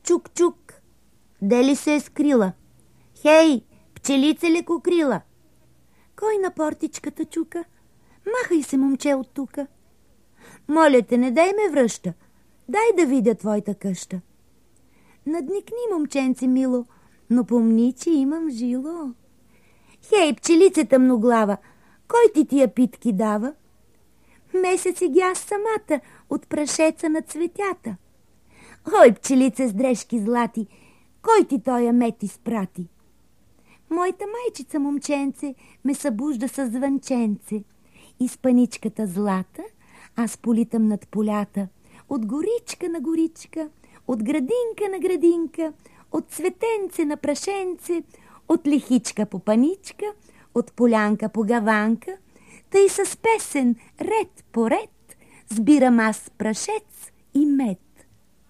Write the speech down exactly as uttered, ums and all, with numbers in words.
Чук-чук, де ли се е скрила? Хей, пчелице лекокрила! Кой на портичката чука? Махай се, момче, от тука. Моля те, не дай ме връща. Дай да видя твоята къща. Надникни, момченце мило, но помни, че имам жило. Хей, пчелице тъмноглава, кой ти тия питки дава? Месец и ги аз самата от прашеца на цветята. Ой, пчелице с дрежки злати, кой ти тоя мед изпрати? Моята майчица, момченце, ме събужда с звънченце. Из паничката злата аз политам над полята, от горичка на горичка, от градинка на градинка, от цветенце на прашенце, от лихичка по паничка, от полянка по гаванка, тъй с песен ред по ред сбирам аз прашец и мед.